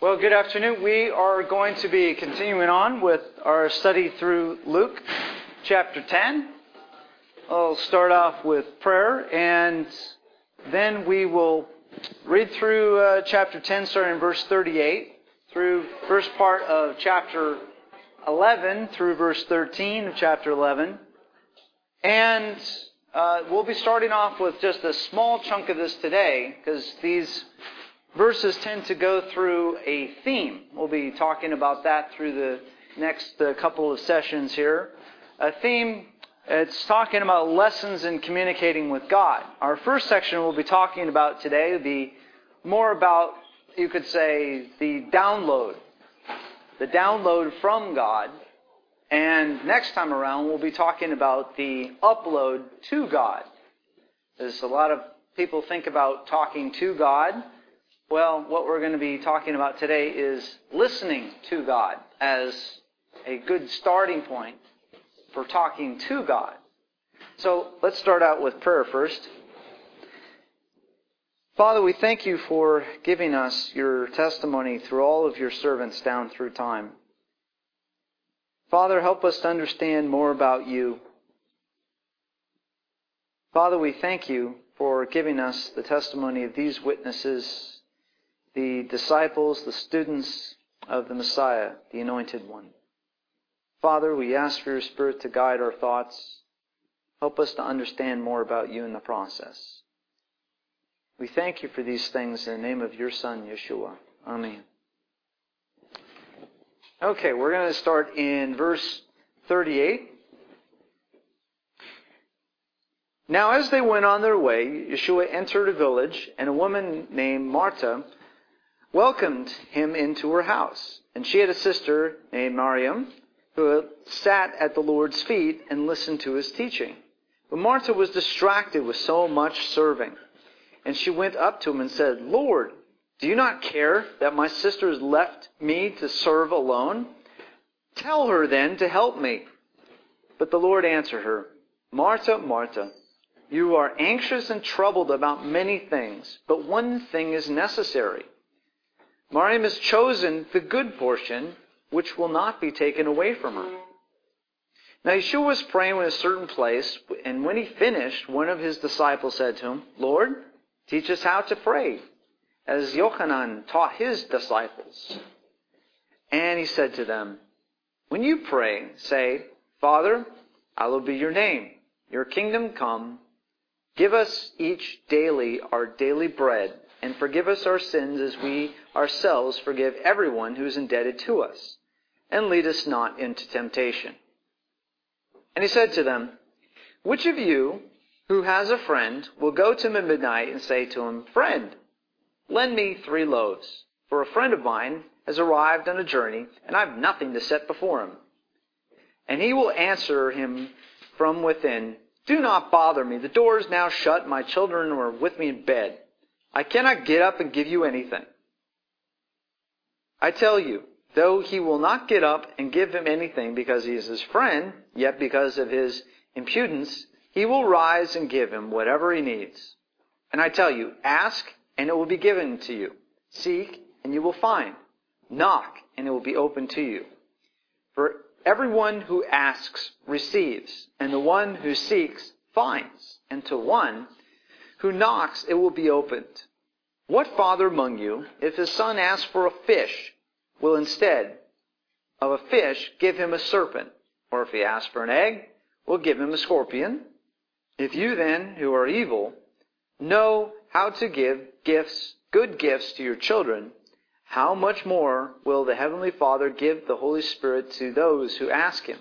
Well, good afternoon. We are going to be continuing on with our study through Luke chapter 10. I'll start off with prayer, and then we will read through chapter 10, starting in verse 38, through first part of chapter 11, through verse 13 of chapter 11. And we'll be starting off with just a small chunk of this today, because these verses tend to go through a theme. We'll be talking about that through the next couple of sessions here. A theme, it's talking about lessons in communicating with God. Our first section we'll be talking about today will be more about, you could say, the download from God. And next time around, we'll be talking about the upload to God. There's a lot of people think about talking to God. Well, what we're going to be talking about today is listening to God as a good starting point for talking to God. So let's start out with prayer first. Father, we thank you for giving us your testimony through all of your servants down through time. Father, help us to understand more about you. Father, we thank you for giving us the testimony of these witnesses, the disciples, the students of the Messiah, the Anointed One. Father, we ask for your Spirit to guide our thoughts. Help us to understand more about you in the process. We thank you for these things in the name of your Son, Yeshua. Amen. Okay, we're going to start in verse 38. Now as they went on their way, Yeshua entered a village, and a woman named Martha welcomed him into her house. And she had a sister named Miriam, who sat at the Lord's feet and listened to his teaching. But Martha was distracted with so much serving. And she went up to him and said, "Lord, do you not care that my sister has left me to serve alone? Tell her then to help me." But the Lord answered her, "Martha, Martha, you are anxious and troubled about many things, but one thing is necessary. Miriam has chosen the good portion, which will not be taken away from her." Now Yeshua was praying in a certain place, and when he finished, one of his disciples said to him, "Lord, teach us how to pray, as Yochanan taught his disciples." And he said to them, "When you pray, say, 'Father, hallowed be your name. Your kingdom come. Give us each daily our daily bread, and forgive us our sins as we ourselves forgive everyone who is indebted to us. And lead us not into temptation.'" And he said to them, "Which of you who has a friend will go to him at midnight and say to him, 'Friend, lend me 3 loaves, for a friend of mine has arrived on a journey, and I have nothing to set before him?' And he will answer him from within, 'Do not bother me. The door is now shut, and my children are with me in bed. I cannot get up and give you anything.' I tell you, though he will not get up and give him anything because he is his friend, yet because of his impudence, he will rise and give him whatever he needs. And I tell you, ask, and it will be given to you. Seek, and you will find. Knock, and it will be opened to you. For everyone who asks receives, and the one who seeks finds, and to one who knocks it will be opened. What father among you, if his son asks for a fish, will instead of a fish give him a serpent? Or if he asks for an egg, will give him a scorpion? If you then, who are evil, know how to give good gifts to your children, how much more will the Heavenly Father give the Holy Spirit to those who ask him?"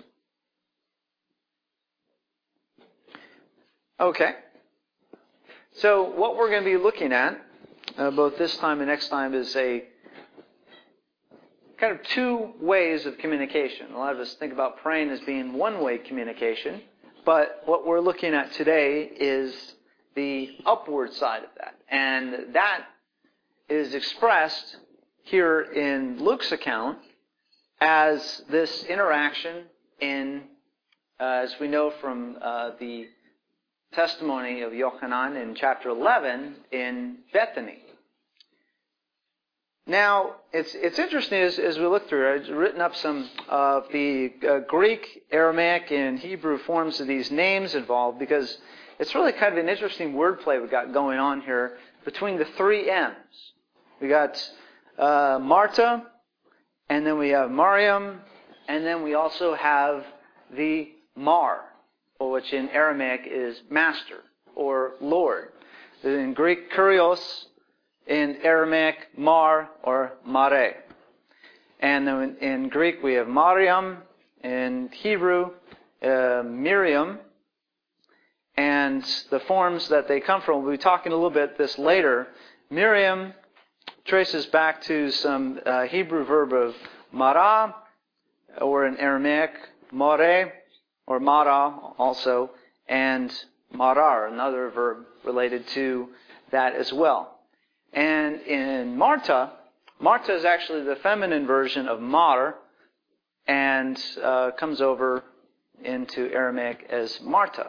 Okay. So what we're going to be looking at, both this time and next time, is a kind of 2 ways of communication. A lot of us think about praying as being one-way communication, but what we're looking at today is the upward side of that. And that is expressed here in Luke's account as this interaction in, as we know from the testimony of Yochanan in chapter 11 in Bethany. Now, it's interesting as we look through it. I've written up some of the Greek, Aramaic, and Hebrew forms of these names involved because it's really kind of an interesting wordplay we've got going on here between the three M's. We got Marta, and then we have Mariam, and then we also have the Mar, which in Aramaic is master or Lord. In Greek, Kurios. In Aramaic, Mar or Mare. And then in Greek, we have Mariam. In Hebrew, Miriam. And the forms that they come from, we'll be talking a little bit this later. Miriam traces back to some Hebrew verb of mara, or in Aramaic, more, or mara also, and marar, another verb related to that as well. And in Marta is actually the feminine version of Mar, and comes over into Aramaic as Marta.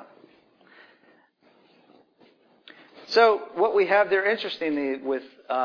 So what we have there, interestingly, with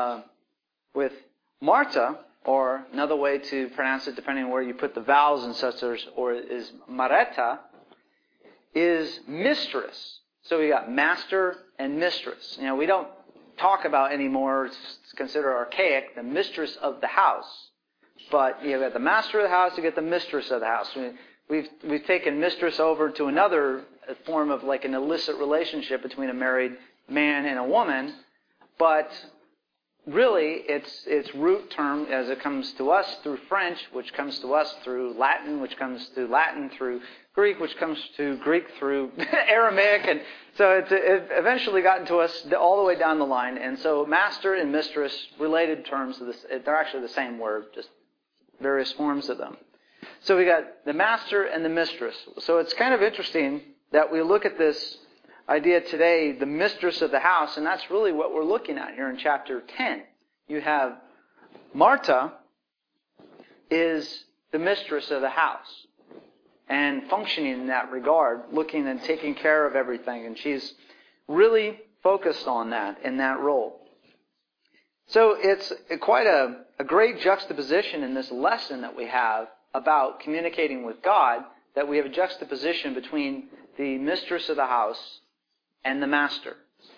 Marta, or another way to pronounce it, depending on where you put the vowels and such, or is Mareta, is mistress. So we got master and mistress. You know, we don't talk about anymore, it's considered archaic, the mistress of the house. But you've got the master of the house, you get the mistress of the house. We've taken mistress over to another form of like an illicit relationship between a married man and a woman. But really, its root term, as it comes to us through French, which comes to us through Latin, which comes to Latin through Greek, which comes to Greek through Aramaic, and so it eventually gotten to us all the way down the line. And so master and mistress, related terms of this, they're actually the same word, just various forms of them. So we got the master and the mistress. So it's kind of interesting that we look at this idea today, the mistress of the house, and that's really what we're looking at here in chapter 10. You have Marta is the mistress of the house and functioning in that regard, looking and taking care of everything, and she's really focused on that in that role. So it's quite a great juxtaposition in this lesson that we have about communicating with God, that we have a juxtaposition between the mistress of the house and the master.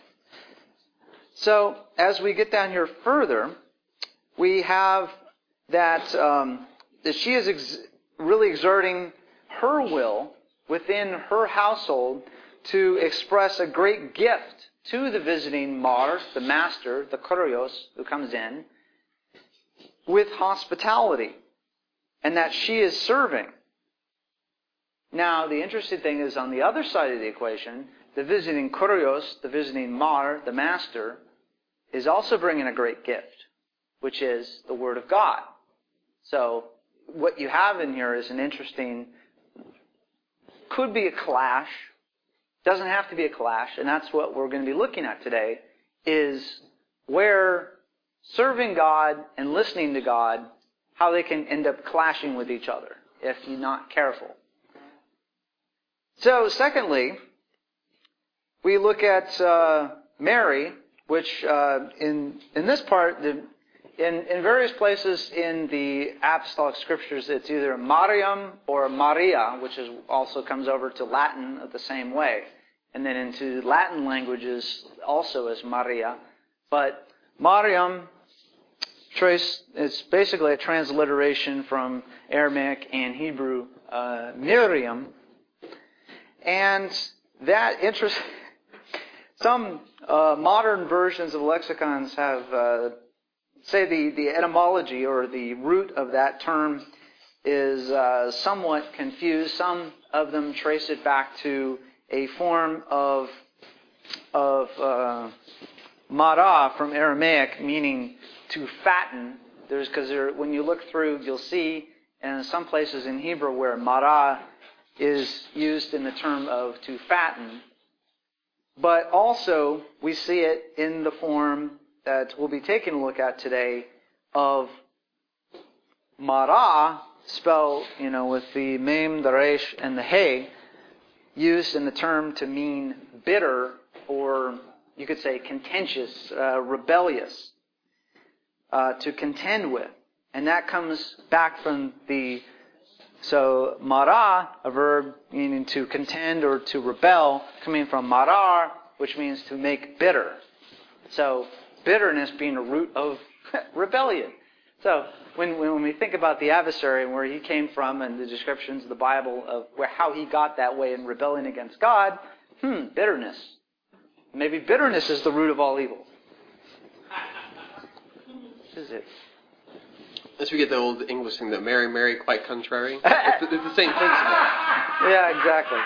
So as we get down here further, we have that she is really exerting her will within her household to express a great gift to the visiting Mar, the master, the Kurios, who comes in, with hospitality, and that she is serving. Now, the interesting thing is on the other side of the equation, the visiting Kurios, the visiting Mar, the master, is also bringing a great gift, which is the Word of God. So what you have in here is an interesting, could be a clash, doesn't have to be a clash, and that's what we're going to be looking at today, is where serving God and listening to God, how they can end up clashing with each other if you're not careful. So, secondly, we look at Mary, which in this part, in various places in the apostolic scriptures, it's either Mariam or Maria, which is also comes over to Latin the same way. And then into Latin languages also as Maria. But Mariam, it's basically a transliteration from Aramaic and Hebrew, Miriam. And that interest, some modern versions of lexicons have, say the etymology or the root of that term is somewhat confused. Some of them trace it back to a form of mara from Aramaic, meaning to fatten. When you look through, you'll see in some places in Hebrew where mara is used in the term of to fatten. But also, we see it in the form that we'll be taking a look at today of mara, spelled, with the mem, the resh, and the hey, used in the term to mean bitter, or you could say contentious, rebellious. to contend with. And that comes back from so marah, a verb meaning to contend or to rebel, coming from marar, which means to make bitter. So bitterness being a root of rebellion. So when we think about the adversary and where he came from and the descriptions of the Bible of how he got that way in rebelling against God, bitterness. Maybe bitterness is the root of all evil. This is it. As we get the old English thing, that Mary, Mary, quite contrary. It's the same principle. Yeah, exactly.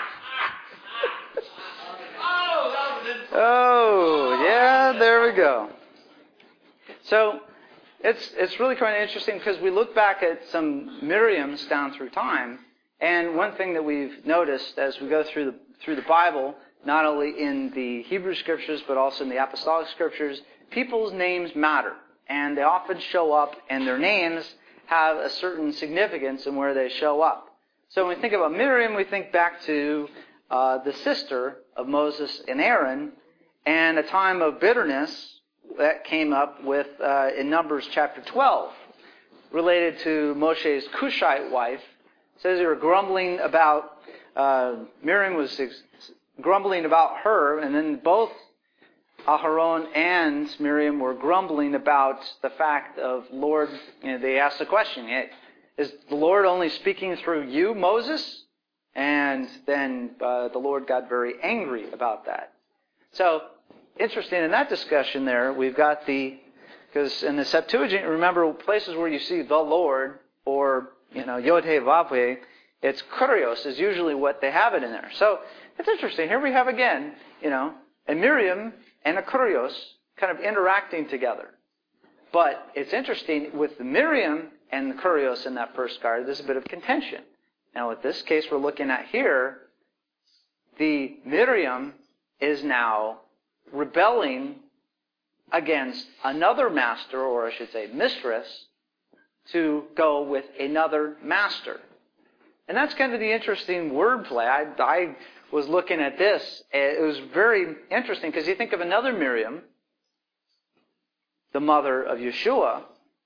Oh, yeah, there we go. So, it's really kind of interesting because we look back at some Miriams down through time, and one thing that we've noticed as we go through the Bible, not only in the Hebrew Scriptures but also in the Apostolic Scriptures, people's names matter. And they often show up, and their names have a certain significance in where they show up. So when we think about Miriam, we think back to the sister of Moses and Aaron, and a time of bitterness that came up with in Numbers chapter 12, related to Moshe's Cushite wife. It says they were grumbling about, Miriam was grumbling about her, and then both Aharon and Miriam were grumbling about the fact of Lord, they asked the question, is the Lord only speaking through you, Moses? And then the Lord got very angry about that. So, interesting, in that discussion there, we've got because in the Septuagint, remember places where you see the Lord, or, Yod-Heh-Vav-Heh, it's Kurios is usually what they have it in there. So, it's interesting. Here we have again, a Miriam and a Kurios kind of interacting together. But it's interesting, with the Miriam and the Kurios in that first card, there's a bit of contention. Now, with this case we're looking at here, the Miriam is now rebelling against another master, or I should say mistress, to go with another master. And that's kind of the interesting wordplay. I was looking at this. It was very interesting because you think of another Miriam, the mother of Yeshua,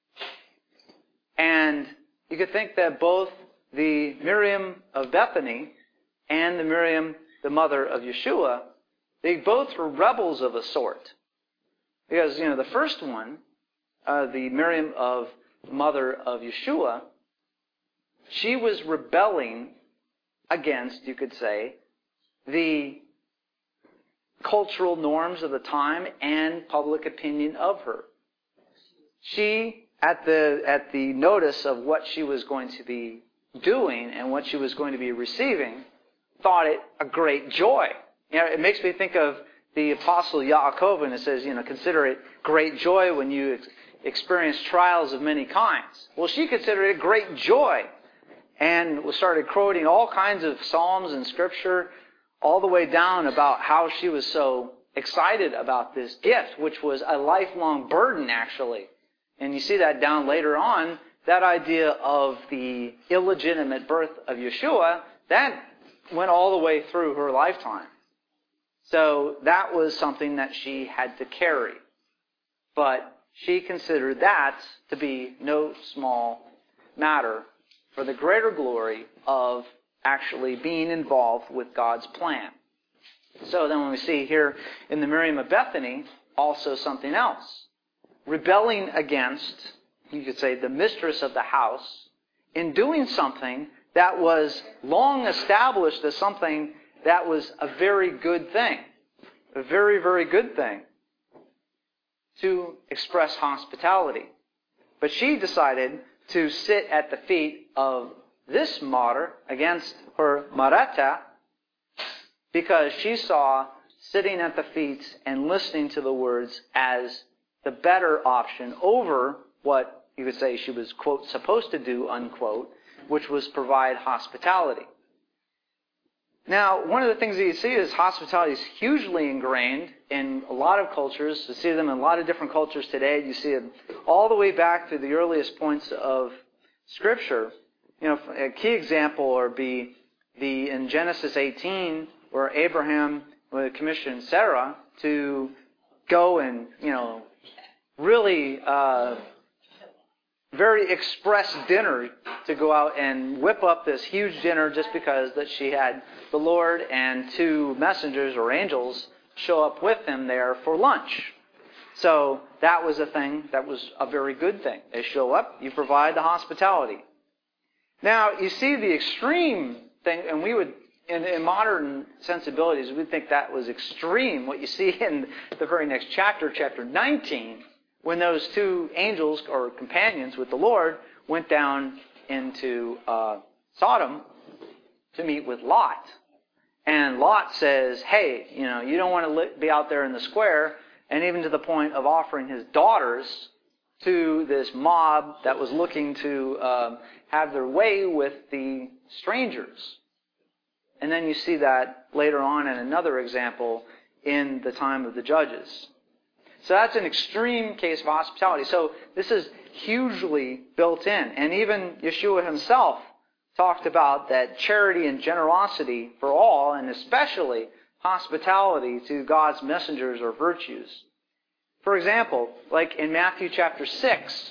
and you could think that both the Miriam of Bethany and the Miriam, the mother of Yeshua, they both were rebels of a sort. Because, the first one, the Miriam of mother of Yeshua, she was rebelling against, you could say, the cultural norms of the time and public opinion of her. She, at the notice of what she was going to be doing and what she was going to be receiving, thought it a great joy. It makes me think of the Apostle Yaakov, and it says, consider it great joy when you experience trials of many kinds. Well, she considered it great joy and started quoting all kinds of psalms and scripture all the way down about how she was so excited about this gift, which was a lifelong burden, actually. And you see that down later on, that idea of the illegitimate birth of Yeshua, that went all the way through her lifetime. So that was something that she had to carry. But she considered that to be no small matter for the greater glory of actually being involved with God's plan. So then when we see here in the Miriam of Bethany, also something else. Rebelling against, you could say, the mistress of the house, in doing something that was long established as something that was a very good thing. A very, very good thing. To express hospitality. But she decided to sit at the feet of this martyr against her marata, because she saw sitting at the feet and listening to the words as the better option over what you could say she was, quote, supposed to do, unquote, which was provide hospitality. Now, one of the things that you see is hospitality is hugely ingrained in a lot of cultures. You see them in a lot of different cultures today. You see it all the way back to the earliest points of Scripture. A key example would be in Genesis 18, where Abraham would commission Sarah to go and, really very express dinner to go out and whip up this huge dinner just because that she had the Lord and 2 messengers or angels show up with them there for lunch. So that was a thing that was a very good thing. They show up, you provide the hospitality. Now, you see the extreme thing, and we would, in modern sensibilities, we'd think that was extreme. What you see in the very next chapter, chapter 19, when those 2 angels or companions with the Lord went down into Sodom to meet with Lot. And Lot says, hey, you don't want to be out there in the square, and even to the point of offering his daughters to this mob that was looking to have their way with the strangers. And then you see that later on in another example in the time of the Judges. So that's an extreme case of hospitality. So this is hugely built in. And even Yeshua himself talked about that charity and generosity for all, and especially hospitality to God's messengers or virtues. For example, like in Matthew chapter 6,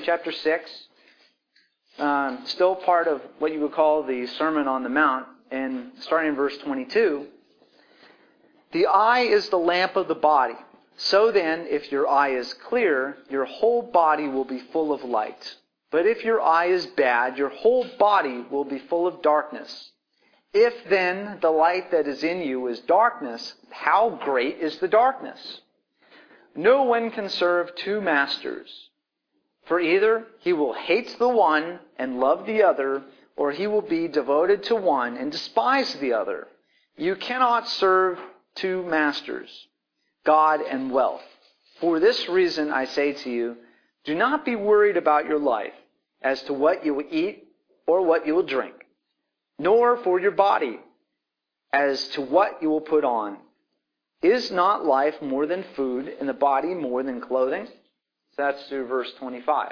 still part of what you would call the Sermon on the Mount, and starting in verse 22, the eye is the lamp of the body. So then, if your eye is clear, your whole body will be full of light. But if your eye is bad, your whole body will be full of darkness. If then the light that is in you is darkness, how great is the darkness? No one can serve 2 masters. For either he will hate the one and love the other, or he will be devoted to one and despise the other. You cannot serve 2 masters, God and wealth. For this reason I say to you, do not be worried about your life as to what you will eat or what you will drink, nor for your body as to what you will put on. Is not life more than food, and the body more than clothing? So that's through verse 25.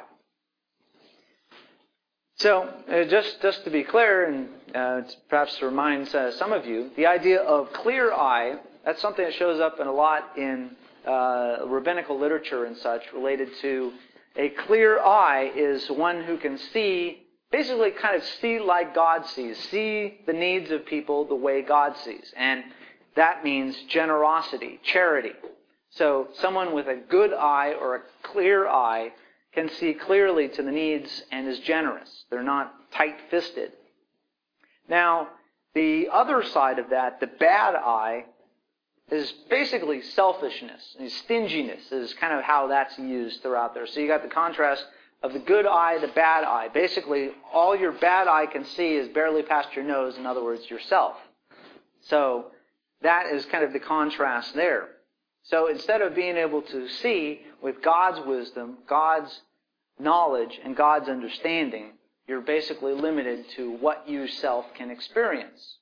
So, just to be clear, and perhaps to remind some of you, the idea of clear eye, that's something that shows up in a lot in rabbinical literature and such, related to a clear eye is one who can see, basically kind of see like God sees, see the needs of people the way God sees. And that means generosity, charity. So someone with a good eye or a clear eye can see clearly to the needs and is generous. They're not tight-fisted. Now, the other side of that, the bad eye, is basically selfishness. And stinginess is kind of how that's used throughout there. So you got the contrast of the good eye, the bad eye. Basically, all your bad eye can see is barely past your nose, in other words, yourself. So that is kind of the contrast there. So instead of being able to see with God's wisdom, God's knowledge, and God's understanding, you're basically limited to what you self can experience.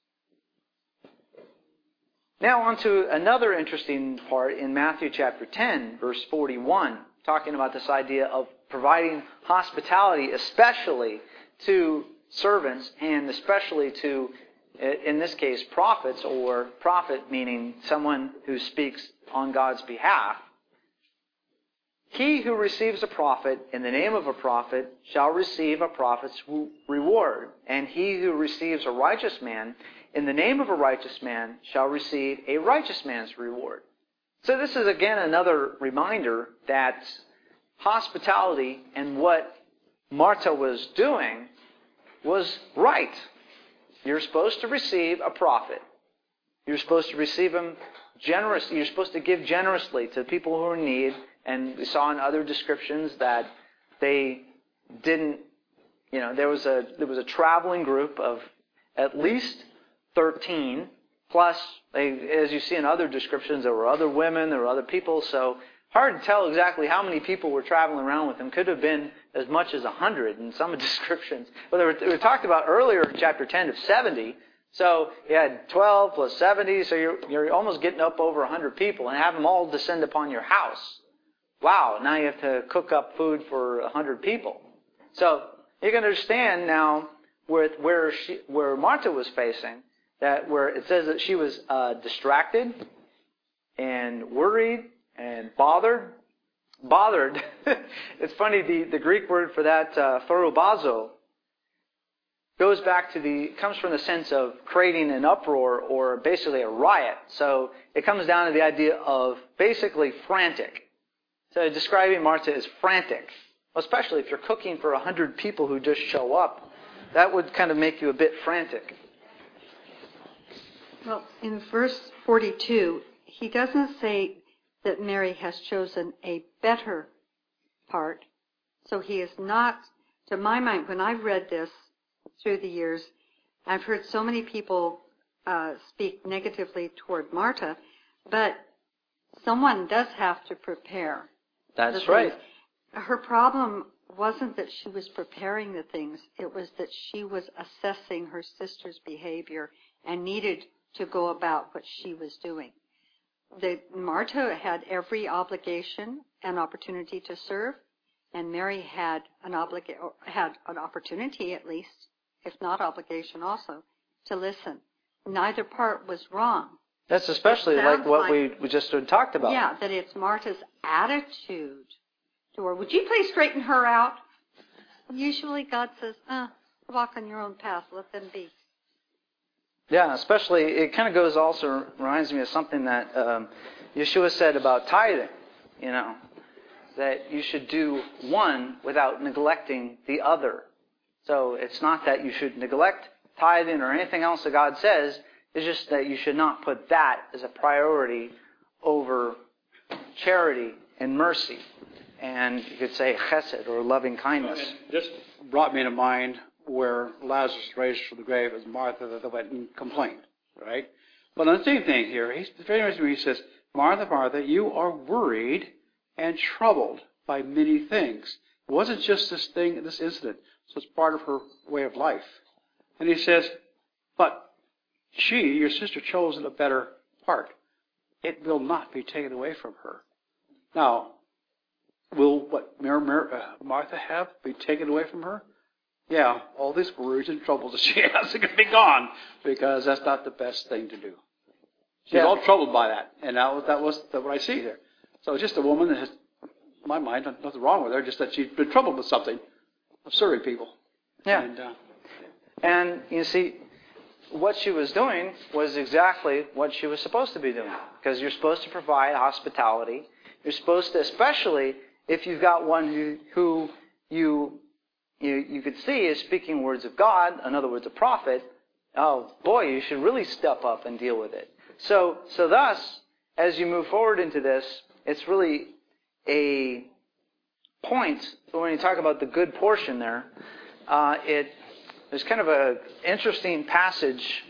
Now on to another interesting part in Matthew chapter 10, verse 41, talking about this idea of providing hospitality, especially to servants and especially to, in this case, prophets, or prophet meaning someone who speaks on God's behalf. He who receives a prophet in the name of a prophet shall receive a prophet's reward, and he who receives a righteous man in the name of a righteous man shall receive a righteous man's reward. So this is again another reminder that hospitality and what Martha was doing was right. You're supposed to receive a prophet. You're supposed to receive him generously. You're supposed to give generously to people who are in need. And we saw in other descriptions that they didn't, there was a traveling group of at least 13, plus, as you see in other descriptions, there were other women, there were other people, so hard to tell exactly how many people were traveling around with them. Could have been as much as 100 in some descriptions. But they were talked about earlier in chapter 10 of 70, so you had 12 plus 70, so you're almost getting up over 100 people, and have them all descend upon your house. Wow, now you have to cook up food for 100 people. So you can understand now where Martha was facing, that where it says that she was distracted and worried and bothered bothered. It's funny, the Greek word for that, thorobazo, comes from the sense of creating an uproar or basically a riot. So it comes down to the idea of basically frantic. So describing Martha as frantic, especially if you're cooking for 100 people who just show up, that would kind of make you a bit frantic. Well, in verse 42, he doesn't say that Mary has chosen a better part. So he is not, to my mind, when I've read this through the years, I've heard so many people speak negatively toward Martha, but someone does have to prepare. That's right. Her problem wasn't that she was preparing the things, it was that she was assessing her sister's behavior and needed to go about what she was doing. Martha had every obligation and opportunity to serve, and Mary had an opportunity at least, if not obligation also, to listen. Neither part was wrong. That's especially like what we just talked about. Yeah, that it's Martha's attitude to her. Would you please straighten her out? Usually God says, walk on your own path, let them be. Yeah, especially, it kind of also reminds me of something that Yeshua said about tithing, that you should do one without neglecting the other. So it's not that you should neglect tithing or anything else that God says, it's just that you should not put that as a priority over charity and mercy. And you could say chesed or loving kindness. This brought me to mind where Lazarus raised from the grave as Martha that went and complained, right? But on the same thing here, he says, Martha, Martha, you are worried and troubled by many things. It wasn't just this incident. So it's part of her way of life. And he says, but she, your sister, chose a better part. It will not be taken away from her. Now, will what Martha have be taken away from her? Yeah, all these worries and troubles that she has are going to be gone, because that's not the best thing to do. She's all troubled by that, and that was what I see here. So it's just a woman that has, in my mind, nothing wrong with her, just that she's been troubled with something of serving people. Yeah. And you see, what she was doing was exactly what she was supposed to be doing, because you're supposed to provide hospitality. You're supposed to, especially if you've got one who you could see is speaking words of God, in other words, a prophet. Oh boy, you should really step up and deal with it. So thus, as you move forward into this, it's really a point. So when you talk about the good portion there, there's kind of a interesting passage.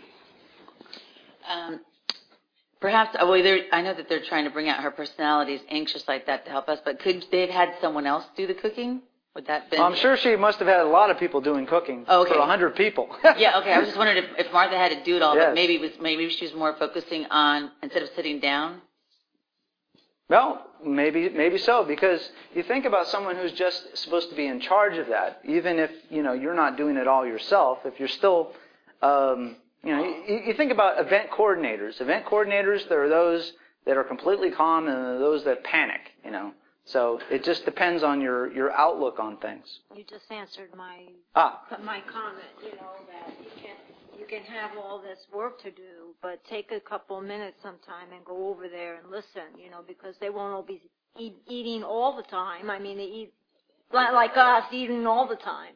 Perhaps, I know that they're trying to bring out her personality as anxious like that to help us, but could they have had someone else do the cooking? Would that been? I'm sure she must have had a lot of people doing cooking for 100 people. Yeah, okay. I was just wondering if Martha had to do it all, Yes. but maybe she was more focusing on, instead of sitting down. Well, maybe so, because you think about someone who's just supposed to be in charge of that, even if you're not doing it all yourself. If you're still, you think about event coordinators. Event coordinators, there are those that are completely calm and there are those that panic. So it just depends on your outlook on things. You just answered my comment. That you can have all this work to do, but take a couple minutes sometime and go over there and listen. Because they won't all be eating all the time. I mean, they eat like us, eating all the time.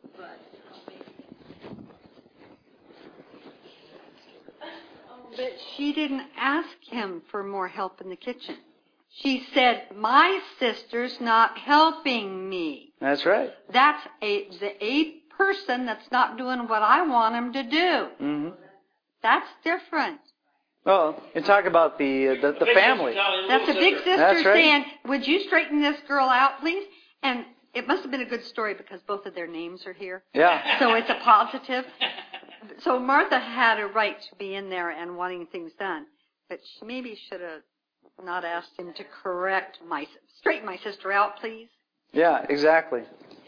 But she didn't ask him for more help in the kitchen. She said, my sister's not helping me. That's right. That's a person that's not doing what I want him to do. Mm-hmm. That's different. Well, you talk about the family. That's a big sister That's right. saying, would you straighten this girl out, please? And it must have been a good story because both of their names are here. Yeah. So it's a positive. So Martha had a right to be in there and wanting things done. But she maybe should have not asked him to straighten my sister out, please. Yeah, exactly.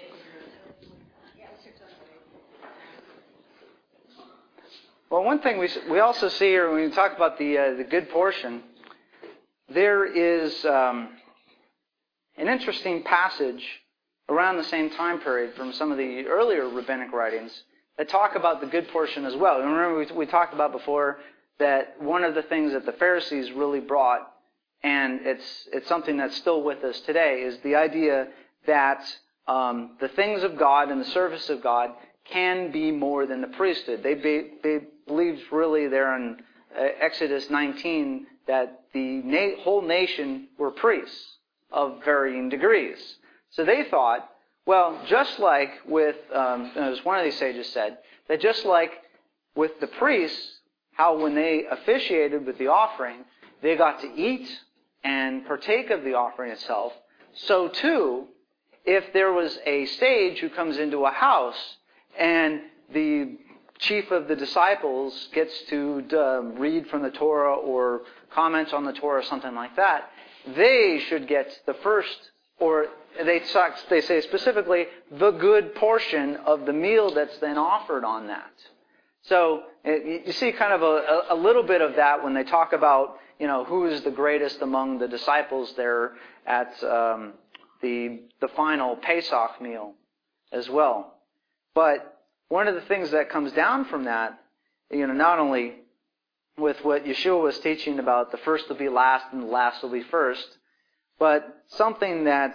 Well, one thing we also see here when we talk about the good portion, there is an interesting passage around the same time period from some of the earlier rabbinic writings that talk about the good portion as well. And remember, we talked about before that one of the things that the Pharisees really brought, and it's something that's still with us today, is the idea that the things of God and the service of God can be more than the priesthood. They believed really there in Exodus 19 that the whole nation were priests of varying degrees. So they thought, well, just like with, as one of these sages said, that just like with the priests, how when they officiated with the offering, they got to eat and partake of the offering itself, so too, if there was a sage who comes into a house and the chief of the disciples gets to read from the Torah or comment on the Torah or something like that, they should get the first, or they say specifically, the good portion of the meal that's then offered on that. So you see kind of a little bit of that when they talk about, who is the greatest among the disciples there at the final Pesach meal as well. But one of the things that comes down from that, not only with what Yeshua was teaching about the first will be last and the last will be first, but something that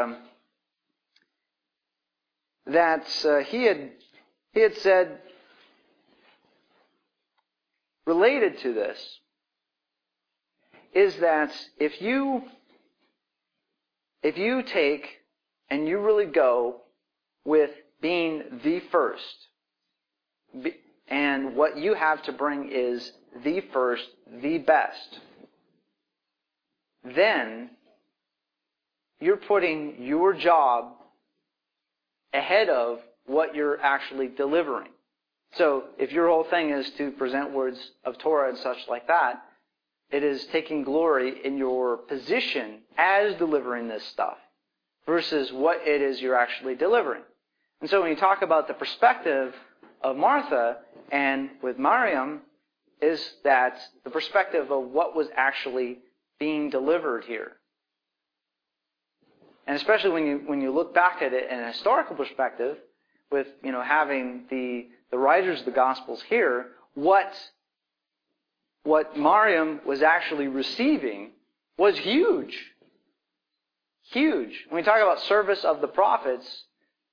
he had said related to this is that if you take and you really go with being the first, and what you have to bring is the first, the best, then you're putting your job ahead of what you're actually delivering. So if your whole thing is to present words of Torah and such like that, it is taking glory in your position as delivering this stuff versus what it is you're actually delivering. And so when you talk about the perspective of Martha and with Miriam, is that the perspective of what was actually being delivered here. And especially when you look back at it in a historical perspective, with having the writers of the Gospels here, what Miriam was actually receiving was huge. Huge. When we talk about service of the prophets,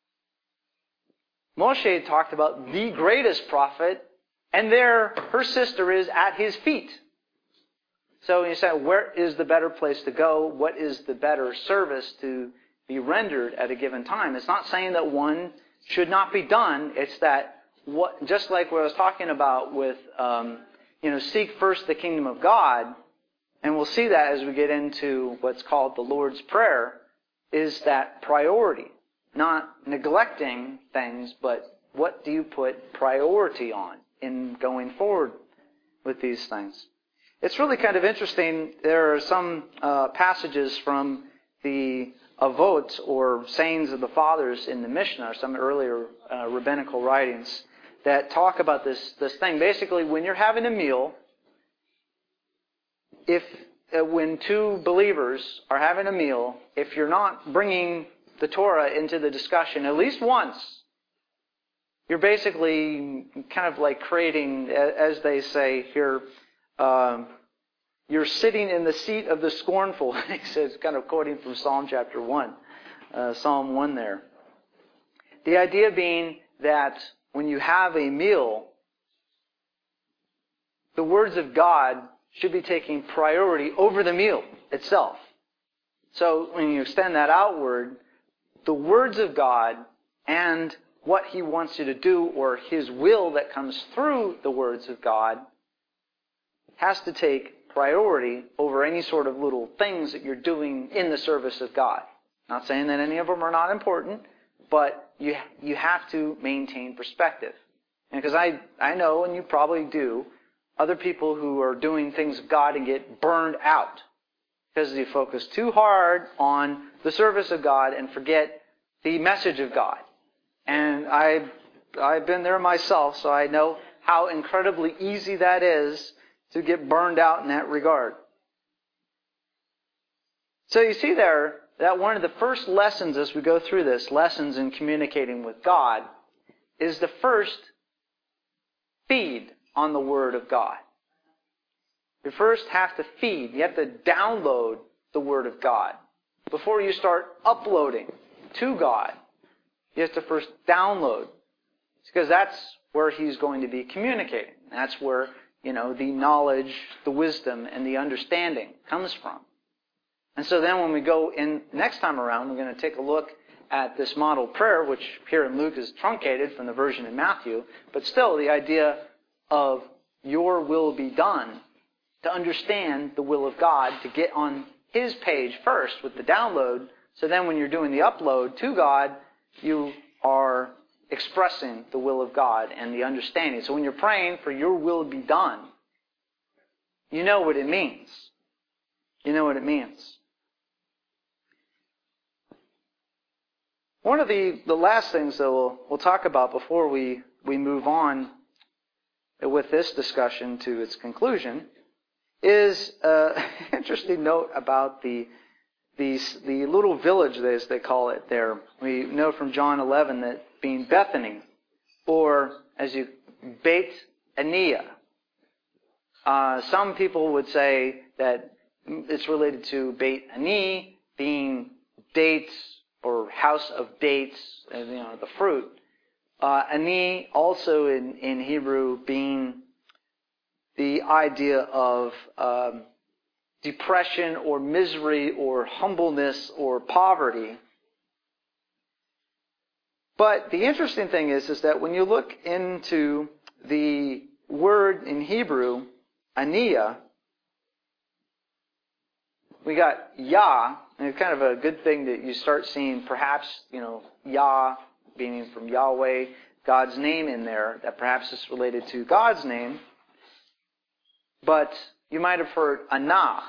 Moshe talked about the greatest prophet, and there her sister is at his feet. So when you say, where is the better place to go? What is the better service to be rendered at a given time? It's not saying that one should not be done. It's that, just like what I was talking about with, seek first the kingdom of God, and we'll see that as we get into what's called the Lord's Prayer, is that priority. Not neglecting things, but what do you put priority on in going forward with these things? It's really kind of interesting. There are some passages from the Avot, or sayings of the fathers in the Mishnah, or some earlier rabbinical writings, that talk about this thing. Basically, when you're having a meal, when two believers are having a meal, if you're not bringing the Torah into the discussion at least once, you're basically kind of like creating, as they say here, you're sitting in the seat of the scornful. He says, kind of quoting from Psalm chapter 1, Psalm 1 there. The idea being that when you have a meal, the words of God should be taking priority over the meal itself. So when you extend that outward, the words of God and what He wants you to do, or His will that comes through the words of God, has to take priority over any sort of little things that you're doing in the service of God. Not saying that any of them are not important, but you have to maintain perspective. And because I know, and you probably do, other people who are doing things of God and get burned out because they focus too hard on the service of God and forget the message of God. And I've been there myself, so I know how incredibly easy that is to get burned out in that regard. So you see there, that one of the first lessons as we go through this, lessons in communicating with God, is to first feed on the Word of God. You first have to feed. You have to download the Word of God. Before you start uploading to God, you have to first download. Because that's where He's going to be communicating. That's where, the knowledge, the wisdom, and the understanding comes from. And so then when we go in next time around, we're going to take a look at this model prayer, which here in Luke is truncated from the version in Matthew. But still, the idea of your will be done, to understand the will of God, to get on His page first with the download. So then when you're doing the upload to God, you are expressing the will of God and the understanding. So when you're praying for your will to be done, you know what it means. You know what it means. One of the last things that we'll talk about before we move on with this discussion to its conclusion is an interesting note about the little village, as they call it there. We know from John 11 that being Bethany, or Beit Ania. Some people would say that it's related to Beit Ani, being dates or house of dates, the fruit. Ani also in Hebrew being the idea of depression or misery or humbleness or poverty. But the interesting thing is that when you look into the word in Hebrew, Ania, we got Yah, and it's kind of a good thing that you start seeing perhaps, Yah being from Yahweh, God's name in there, that perhaps is related to God's name. But you might have heard Anah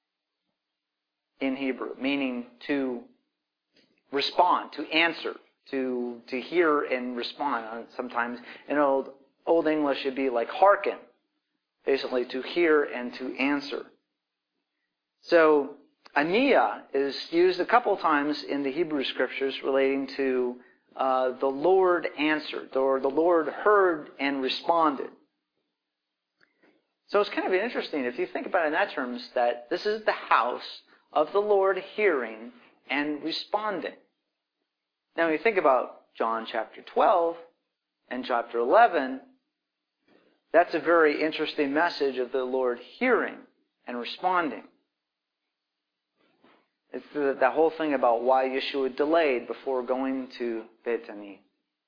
in Hebrew, meaning to respond, to answer, to hear and respond. Sometimes in Old English it'd be like hearken, basically to hear and to answer. So Ania is used a couple times in the Hebrew Scriptures relating to the Lord answered, or the Lord heard and responded. So it's kind of interesting, if you think about it in that terms, that this is the house of the Lord hearing and responding. Now, when you think about John chapter 12 and chapter 11, that's a very interesting message of the Lord hearing and responding. It's that whole thing about why Yeshua delayed before going to Bethany.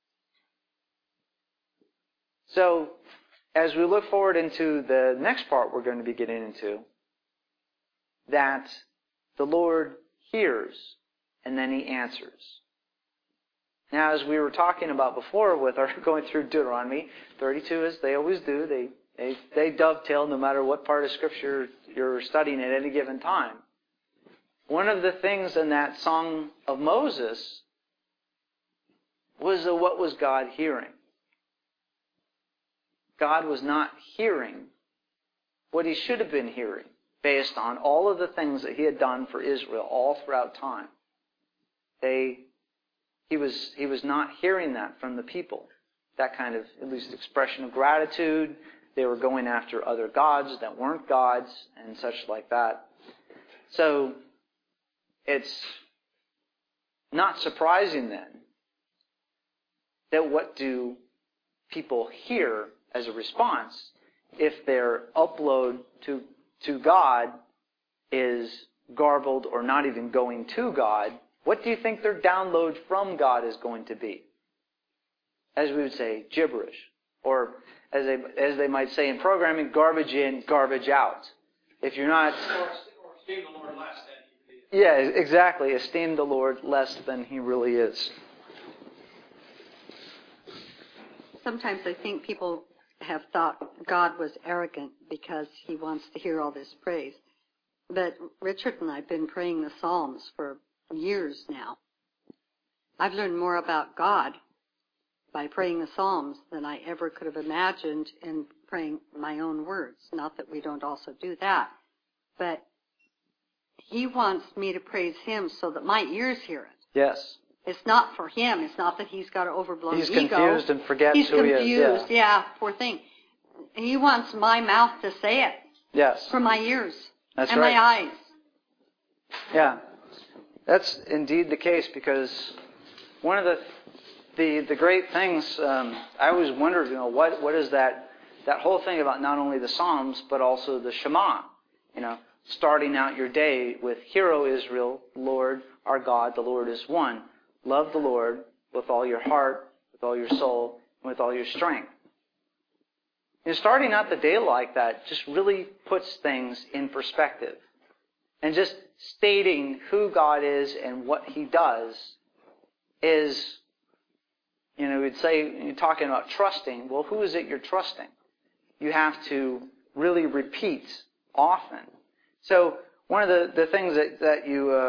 So, as we look forward into the next part we're going to be getting into, that the Lord hears and then He answers. Now, as we were talking about before with our going through Deuteronomy 32, as they always do, they dovetail no matter what part of Scripture you're studying at any given time. One of the things in that Song of Moses was what was God hearing? God was not hearing what He should have been hearing based on all of the things that He had done for Israel all throughout time. He was not hearing that from the people. That kind of, at least, expression of gratitude. They were going after other gods that weren't gods and such like that. So, it's not surprising then that what do people hear as a response if their upload to God is garbled or not even going to God? What do you think their download from God is going to be? As we would say, gibberish. Or as they might say in programming, garbage in, garbage out. If you're not... Or esteem the Lord less than He really is. Yeah, exactly. Esteem the Lord less than He really is. Sometimes I think people have thought God was arrogant because He wants to hear all this praise. But Richard and I have been praying the Psalms for years now. I've learned more about God by praying the Psalms than I ever could have imagined in praying my own words. Not that we don't also do that. But He wants me to praise Him so that my ears hear it. Yes. It's not for Him. It's not that He's got an overblown He's ego. confused and forgets He's who confused. He is. Yeah, poor thing. He wants my mouth to say it. Yes. For my ears. That's and right. my eyes. Yeah. That's indeed the case, because one of the great things, I always wondered, what is that whole thing about not only the Psalms, but also the Shema, starting out your day with, Hear, O Israel, Lord, our God, the Lord is one. Love the Lord with all your heart, with all your soul, and with all your strength. Starting out the day like that just really puts things in perspective. And just stating who God is and what He does is, we'd say, you're talking about trusting. Well, who is it you're trusting? You have to really repeat often. So one of the things that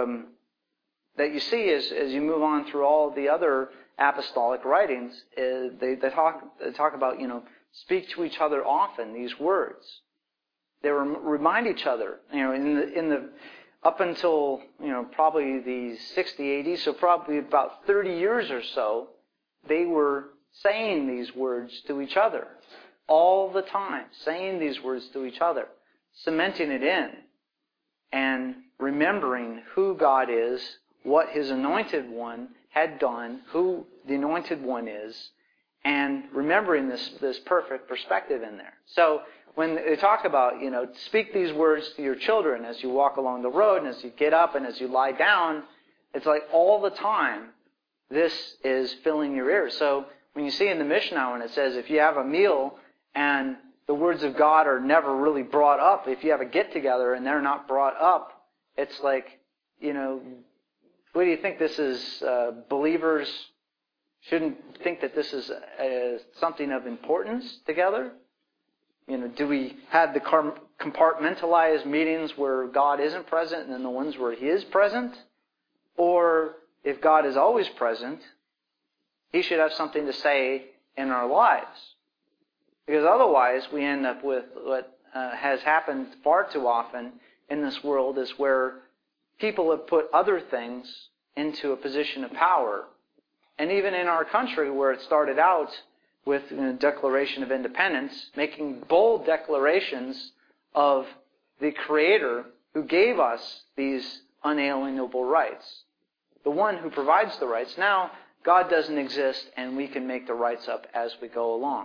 you see is, as you move on through all the other apostolic writings, is they talk about, speak to each other often, these words. They remind each other, in the up until, probably the 60, 80, so probably about 30 years or so, they were saying these words to each other all the time, saying these words to each other, cementing it in, and remembering who God is, what His anointed one had done, who the anointed one is, and remembering this perfect perspective in there. So when they talk about, speak these words to your children as you walk along the road and as you get up and as you lie down, it's like all the time this is filling your ears. So when you see in the Mishnah when it says if you have a meal and the words of God are never really brought up, if you have a get-together and they're not brought up, it's like, what do you think this is? Believers shouldn't think that this is something of importance together? Do we have the compartmentalized meetings where God isn't present and then the ones where He is present? Or if God is always present, He should have something to say in our lives. Because otherwise we end up with what has happened far too often in this world, is where people have put other things into a position of power. And even in our country, where it started out with the Declaration of Independence, making bold declarations of the Creator who gave us these unalienable rights. The one who provides the rights. Now, God doesn't exist, and we can make the rights up as we go along.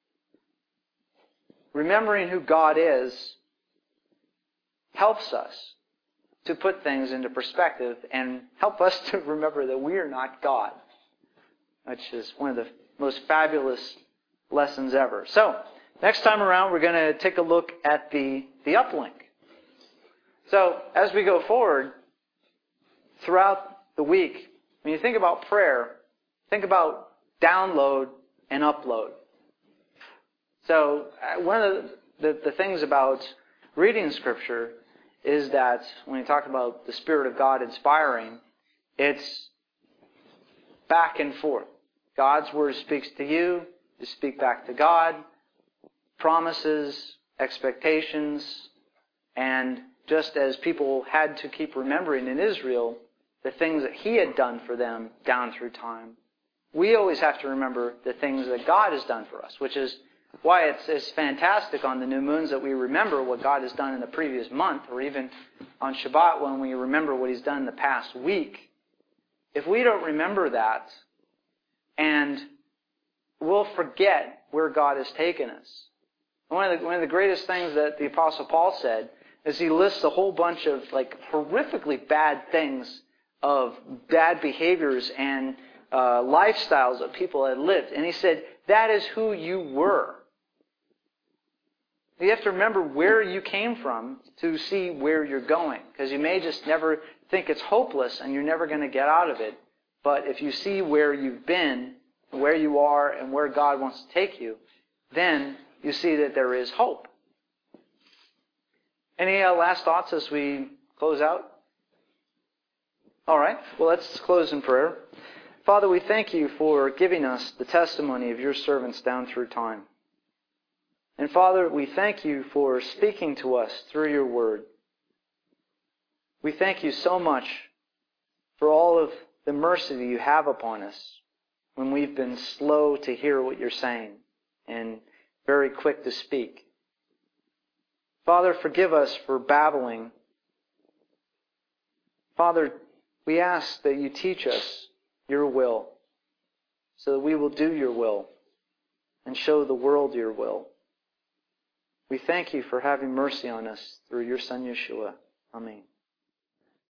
Remembering who God is helps us to put things into perspective and help us to remember that we are not God, which is one of the most fabulous lessons ever. So, next time around, we're going to take a look at the uplink. So, as we go forward, throughout the week, when you think about prayer, think about download and upload. So, one of the things about reading Scripture is that when you talk about the Spirit of God inspiring, it's back and forth. God's Word speaks to you, you speak back to God, promises, expectations, and just as people had to keep remembering in Israel the things that He had done for them down through time, we always have to remember the things that God has done for us, which is why it's fantastic on the new moons that we remember what God has done in the previous month, or even on Shabbat when we remember what He's done in the past week. If we don't remember that, and we'll forget where God has taken us. One of the greatest things that the Apostle Paul said is he lists a whole bunch of horrifically bad things, of bad behaviors and lifestyles that people had lived. And he said, that is who you were. You have to remember where you came from to see where you're going. Because you may just never think it's hopeless and you're never going to get out of it. But if you see where you've been, where you are, and where God wants to take you, then you see that there is hope. Any last thoughts as we close out? All right. Well, let's close in prayer. Father, we thank You for giving us the testimony of Your servants down through time. And Father, we thank You for speaking to us through Your Word. We thank you so much for all of the mercy that you have upon us when we've been slow to hear what you're saying and very quick to speak. Father, forgive us for babbling. Father, we ask that you teach us your will so that we will do your will and show the world your will. We thank you for having mercy on us through your Son, Yeshua. Amen.